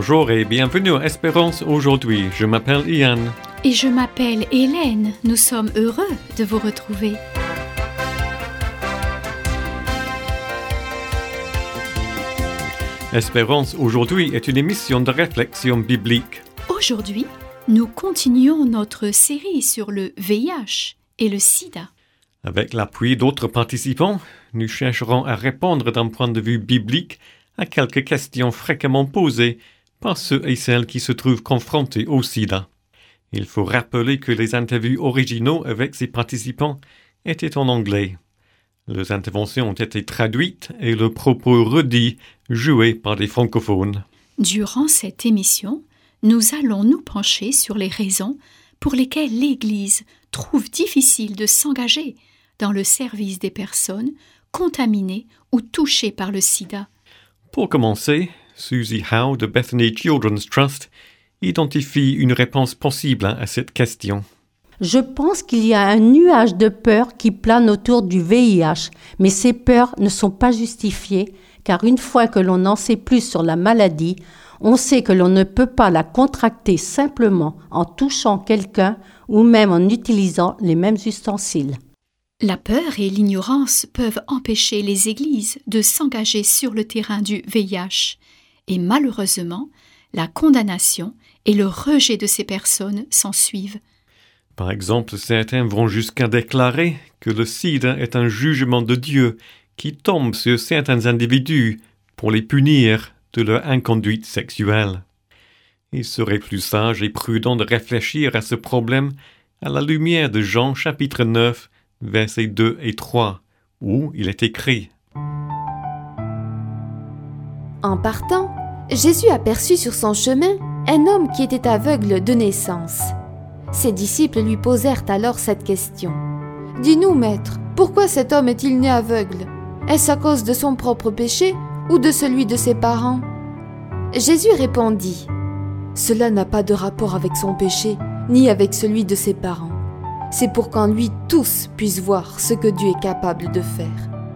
Bonjour et bienvenue à Espérance aujourd'hui. Je m'appelle Ian. Et je m'appelle Hélène. Nous sommes heureux de vous retrouver. Espérance aujourd'hui est une émission de réflexion biblique. Aujourd'hui, nous continuons notre série sur le VIH et le sida. Avec l'appui d'autres participants, nous chercherons à répondre d'un point de vue biblique à quelques questions fréquemment posées par ceux et celles qui se trouvent confrontés au sida. Il faut rappeler que les interviews originaux avec ces participants étaient en anglais. Leurs interventions ont été traduites et le propos redit joué par des francophones. Durant cette émission, nous allons nous pencher sur les raisons pour lesquelles l'Église trouve difficile de s'engager dans le service des personnes contaminées ou touchées par le sida. Pour commencer, Susie Howe de Bethany Children's Trust identifie une réponse possible à cette question. Je pense qu'il y a un nuage de peur qui plane autour du VIH, mais ces peurs ne sont pas justifiées, car une fois que l'on en sait plus sur la maladie, on sait que l'on ne peut pas la contracter simplement en touchant quelqu'un ou même en utilisant les mêmes ustensiles. La peur et l'ignorance peuvent empêcher les églises de s'engager sur le terrain du VIH. Et malheureusement, la condamnation et le rejet de ces personnes s'en suivent. Par exemple, certains vont jusqu'à déclarer que le sida est un jugement de Dieu qui tombe sur certains individus pour les punir de leur inconduite sexuelle. Il serait plus sage et prudent de réfléchir à ce problème à la lumière de Jean chapitre 9, versets 2 et 3, où il est écrit « En partant, Jésus aperçut sur son chemin un homme qui était aveugle de naissance. Ses disciples lui posèrent alors cette question. « Dis-nous, Maître, pourquoi cet homme est-il né aveugle? Est-ce à cause de son propre péché ou de celui de ses parents ?» Jésus répondit « Cela n'a pas de rapport avec son péché, ni avec celui de ses parents. C'est pour qu'en lui tous puissent voir ce que Dieu est capable de faire. »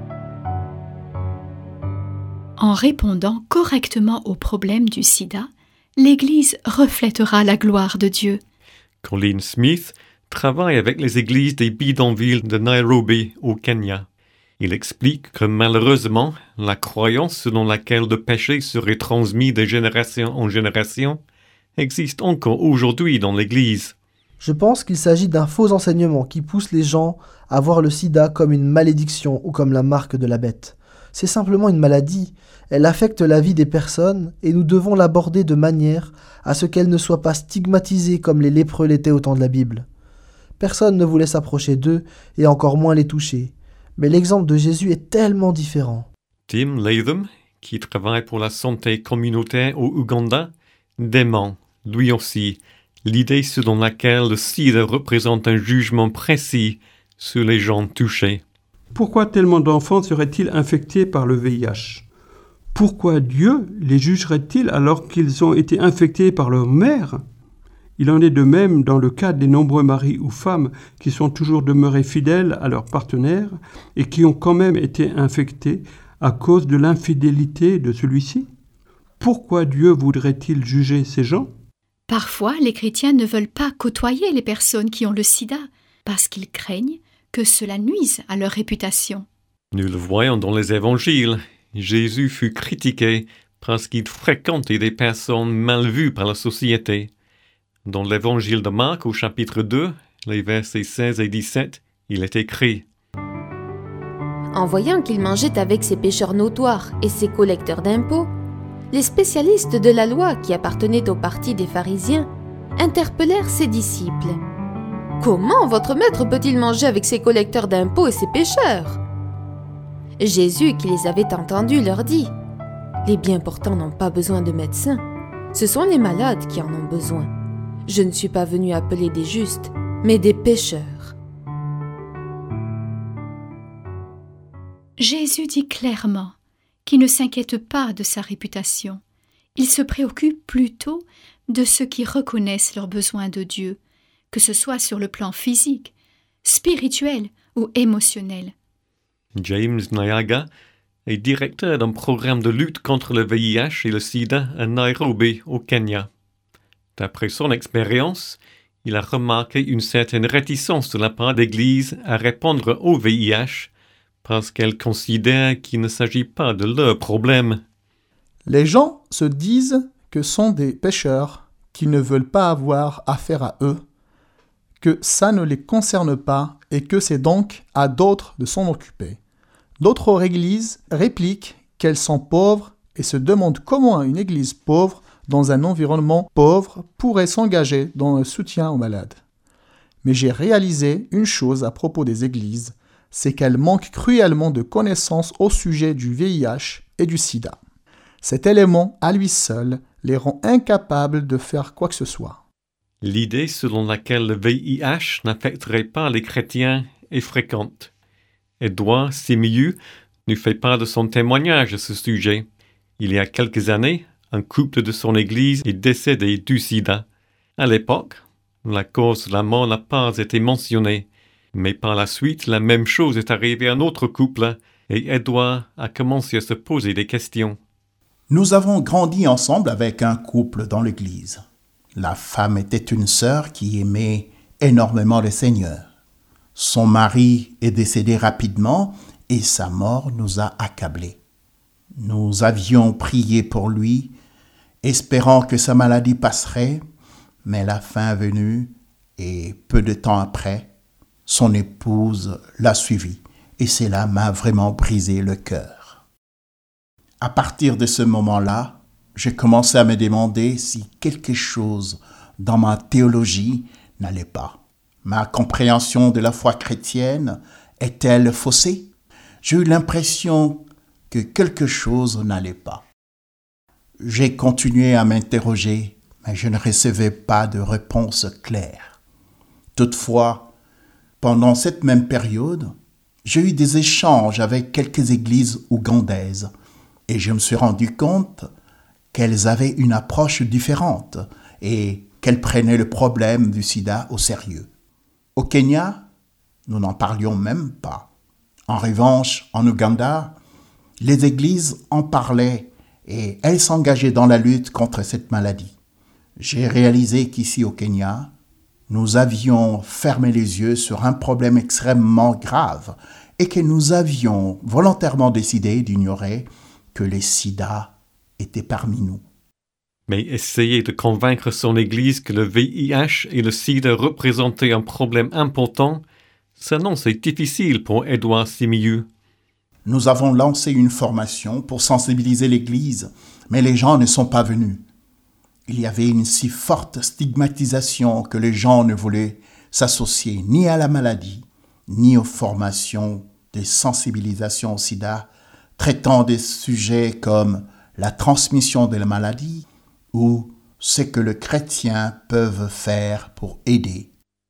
En répondant correctement au problème du sida, l'Église reflètera la gloire de Dieu. Colleen Smith travaille avec les églises des bidonvilles de Nairobi au Kenya. Il explique que malheureusement, la croyance selon laquelle le péché serait transmis de génération en génération existe encore aujourd'hui dans l'Église. Je pense qu'il s'agit d'un faux enseignement qui pousse les gens à voir le sida comme une malédiction ou comme la marque de la bête. C'est simplement une maladie. Elle affecte la vie des personnes et nous devons l'aborder de manière à ce qu'elle ne soit pas stigmatisée comme les lépreux l'étaient au temps de la Bible. Personne ne voulait s'approcher d'eux et encore moins les toucher. Mais l'exemple de Jésus est tellement différent. Tim Latham, qui travaille pour la santé communautaire au Ouganda, dément, lui aussi, l'idée selon laquelle le sida représente un jugement précis sur les gens touchés. Pourquoi tellement d'enfants seraient-ils infectés par le VIH? Pourquoi Dieu les jugerait-il alors qu'ils ont été infectés par leur mère? Il en est de même dans le cas des nombreux maris ou femmes qui sont toujours demeurés fidèles à leur partenaire et qui ont quand même été infectés à cause de l'infidélité de celui-ci. Pourquoi Dieu voudrait-il juger ces gens? Parfois, les chrétiens ne veulent pas côtoyer les personnes qui ont le sida parce qu'ils craignent que cela nuise à leur réputation. Nous le voyons dans les évangiles. Jésus fut critiqué parce qu'il fréquentait des personnes mal vues par la société. Dans l'évangile de Marc, au chapitre 2, les versets 16 et 17, il est écrit « En voyant qu'il mangeait avec ses pécheurs notoires et ses collecteurs d'impôts, les spécialistes de la loi qui appartenaient au parti des pharisiens interpellèrent ses disciples. « Comment votre maître peut-il manger avec ses collecteurs d'impôts et ses pécheurs ?» Jésus, qui les avait entendus, leur dit « Les bien portants n'ont pas besoin de médecins, ce sont les malades qui en ont besoin. Je ne suis pas venu appeler des justes, mais des pécheurs. » Jésus dit clairement qu'il ne s'inquiète pas de sa réputation. Il se préoccupe plutôt de ceux qui reconnaissent leurs besoins de Dieu, que ce soit sur le plan physique, spirituel ou émotionnel. James Nyaga est directeur d'un programme de lutte contre le VIH et le sida à Nairobi, au Kenya. D'après son expérience, il a remarqué une certaine réticence de la part d'Église à répondre au VIH parce qu'elle considère qu'il ne s'agit pas de leur problème. Les gens se disent que sont des pécheurs qui ne veulent pas avoir affaire à eux, que ça ne les concerne pas et que c'est donc à d'autres de s'en occuper. D'autres églises répliquent qu'elles sont pauvres et se demandent comment une église pauvre dans un environnement pauvre pourrait s'engager dans le soutien aux malades. Mais j'ai réalisé une chose à propos des églises, c'est qu'elles manquent cruellement de connaissances au sujet du VIH et du sida. Cet élément, à lui seul, les rend incapables de faire quoi que ce soit. L'idée selon laquelle le VIH n'affecterait pas les chrétiens est fréquente. Édouard Simiyu nous fait part de son témoignage à ce sujet. Il y a quelques années, un couple de son église est décédé du sida. À l'époque, la cause de la mort n'a pas été mentionnée, mais par la suite, la même chose est arrivée à un autre couple et Édouard a commencé à se poser des questions. Nous avons grandi ensemble avec un couple dans l'église. La femme était une sœur qui aimait énormément le Seigneur. Son mari est décédé rapidement et sa mort nous a accablés. Nous avions prié pour lui, espérant que sa maladie passerait, mais la fin est venue et peu de temps après, son épouse l'a suivi et cela m'a vraiment brisé le cœur. À partir de ce moment-là, j'ai commencé à me demander si quelque chose dans ma théologie n'allait pas. Ma compréhension de la foi chrétienne est-elle faussée? J'ai eu l'impression que quelque chose n'allait pas. J'ai continué à m'interroger, mais je ne recevais pas de réponse claire. Toutefois, pendant cette même période, j'ai eu des échanges avec quelques églises ougandaises et je me suis rendu compte qu'elles avaient une approche différente et qu'elles prenaient le problème du sida au sérieux. Au Kenya, nous n'en parlions même pas. En revanche, en Ouganda, les églises en parlaient et elles s'engageaient dans la lutte contre cette maladie. J'ai réalisé qu'ici au Kenya, nous avions fermé les yeux sur un problème extrêmement grave et que nous avions volontairement décidé d'ignorer que les sida étaient parmi nous. Mais essayer de convaincre son Église que le VIH et le sida représentaient un problème important, s'annonce difficile pour Édouard Simiyu. Nous avons lancé une formation pour sensibiliser l'Église, mais les gens ne sont pas venus. Il y avait une si forte stigmatisation que les gens ne voulaient s'associer ni à la maladie, ni aux formations de sensibilisation au sida, traitant des sujets comme la transmission de la maladie ou ce que les chrétiens peuvent faire pour aider.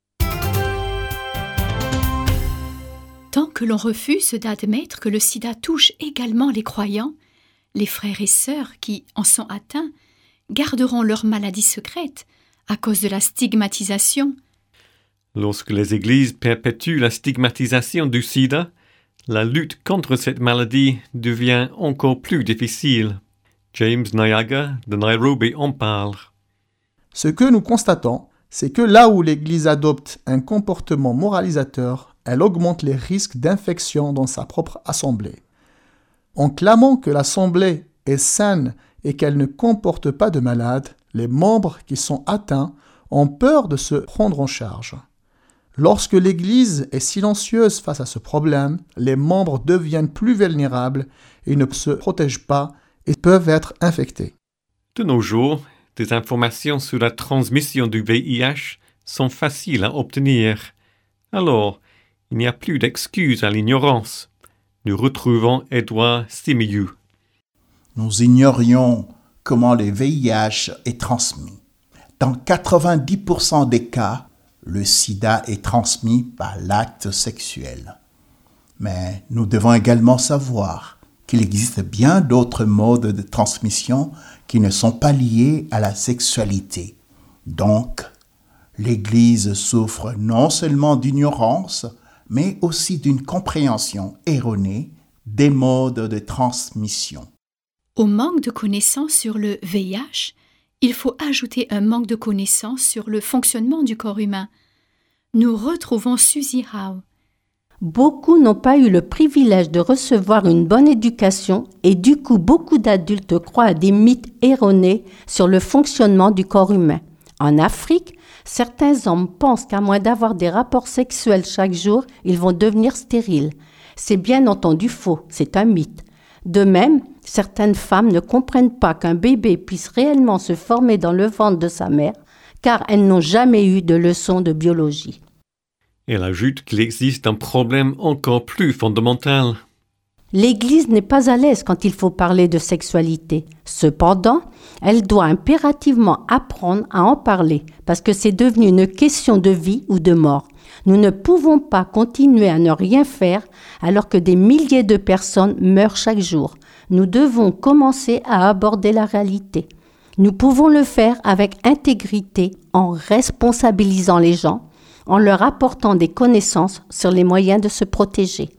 Tant que l'on refuse d'admettre que le sida touche également les croyants, les frères et sœurs qui en sont atteints garderont leur maladie secrète à cause de la stigmatisation. Lorsque les églises perpétuent la stigmatisation du sida, la lutte contre cette maladie devient encore plus difficile. James Nyaga de Nairobi en parle. Ce que nous constatons, c'est que là où l'Église adopte un comportement moralisateur, elle augmente les risques d'infection dans sa propre assemblée. En clamant que l'assemblée est saine et qu'elle ne comporte pas de malades, les membres qui sont atteints ont peur de se prendre en charge. Lorsque l'Église est silencieuse face à ce problème, les membres deviennent plus vulnérables et ne se protègent pas et peuvent être infectés. De nos jours, des informations sur la transmission du VIH sont faciles à obtenir. Alors, il n'y a plus d'excuses à l'ignorance. Nous retrouvons Édouard Simiyu. Nous ignorions comment le VIH est transmis. Dans 90% des cas, le sida est transmis par l'acte sexuel. Mais nous devons également savoir qu'il existe bien d'autres modes de transmission qui ne sont pas liés à la sexualité. Donc, l'Église souffre non seulement d'ignorance, mais aussi d'une compréhension erronée des modes de transmission. Au manque de connaissances sur le VIH, il faut ajouter un manque de connaissances sur le fonctionnement du corps humain. Nous retrouvons Suzy Howe. Beaucoup n'ont pas eu le privilège de recevoir une bonne éducation et du coup beaucoup d'adultes croient à des mythes erronés sur le fonctionnement du corps humain. En Afrique, certains hommes pensent qu'à moins d'avoir des rapports sexuels chaque jour, ils vont devenir stériles. C'est bien entendu faux, c'est un mythe. De même, certaines femmes ne comprennent pas qu'un bébé puisse réellement se former dans le ventre de sa mère, car elles n'ont jamais eu de leçon de biologie. Elle ajoute qu'il existe un problème encore plus fondamental. L'Église n'est pas à l'aise quand il faut parler de sexualité. Cependant, elle doit impérativement apprendre à en parler, parce que c'est devenu une question de vie ou de mort. Nous ne pouvons pas continuer à ne rien faire alors que des milliers de personnes meurent chaque jour. Nous devons commencer à aborder la réalité. Nous pouvons le faire avec intégrité en responsabilisant les gens, en leur apportant des connaissances sur les moyens de se protéger.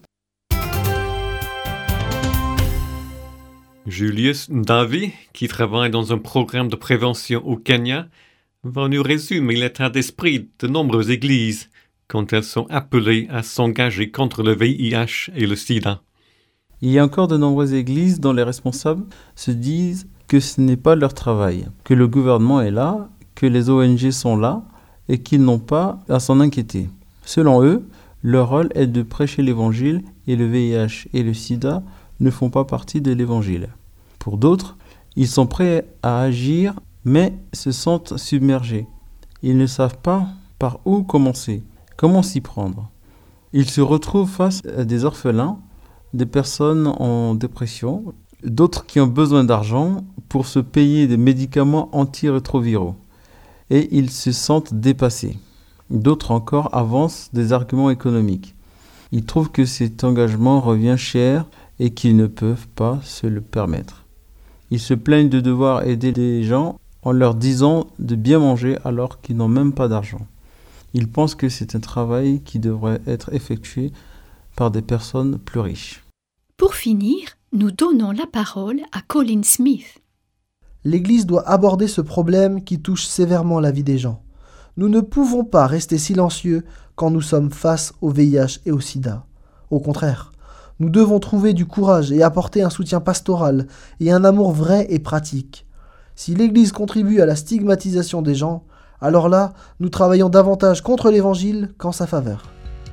Julius Ndavi, qui travaille dans un programme de prévention au Kenya, va nous résumer l'état d'esprit de nombreuses églises quand elles sont appelées à s'engager contre le VIH et le sida. Il y a encore de nombreuses églises dont les responsables se disent que ce n'est pas leur travail, que le gouvernement est là, que les ONG sont là et qu'ils n'ont pas à s'en inquiéter. Selon eux, leur rôle est de prêcher l'évangile et le VIH et le sida ne font pas partie de l'évangile. Pour d'autres, ils sont prêts à agir mais se sentent submergés. Ils ne savent pas par où commencer, comment s'y prendre. Ils se retrouvent face à des orphelins, des personnes en dépression, d'autres qui ont besoin d'argent pour se payer des médicaments antirétroviraux. Et ils se sentent dépassés. D'autres encore avancent des arguments économiques. Ils trouvent que cet engagement revient cher et qu'ils ne peuvent pas se le permettre. Ils se plaignent de devoir aider des gens en leur disant de bien manger alors qu'ils n'ont même pas d'argent. Ils pensent que c'est un travail qui devrait être effectué par des personnes plus riches. Pour finir, nous donnons la parole à Colin Smith. L'Église doit aborder ce problème qui touche sévèrement la vie des gens. Nous ne pouvons pas rester silencieux quand nous sommes face au VIH et au sida. Au contraire, nous devons trouver du courage et apporter un soutien pastoral et un amour vrai et pratique. Si l'Église contribue à la stigmatisation des gens, alors là, nous travaillons davantage contre l'Évangile qu'en sa faveur.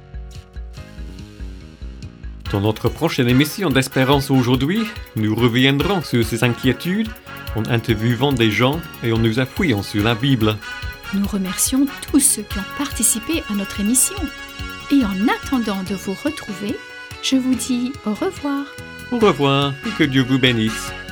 Dans notre prochaine émission d'Espérance aujourd'hui, nous reviendrons sur ces inquiétudes en interviewant des gens et en nous appuyant sur la Bible. Nous remercions tous ceux qui ont participé à notre émission. Et en attendant de vous retrouver, je vous dis au revoir. Au revoir et que Dieu vous bénisse.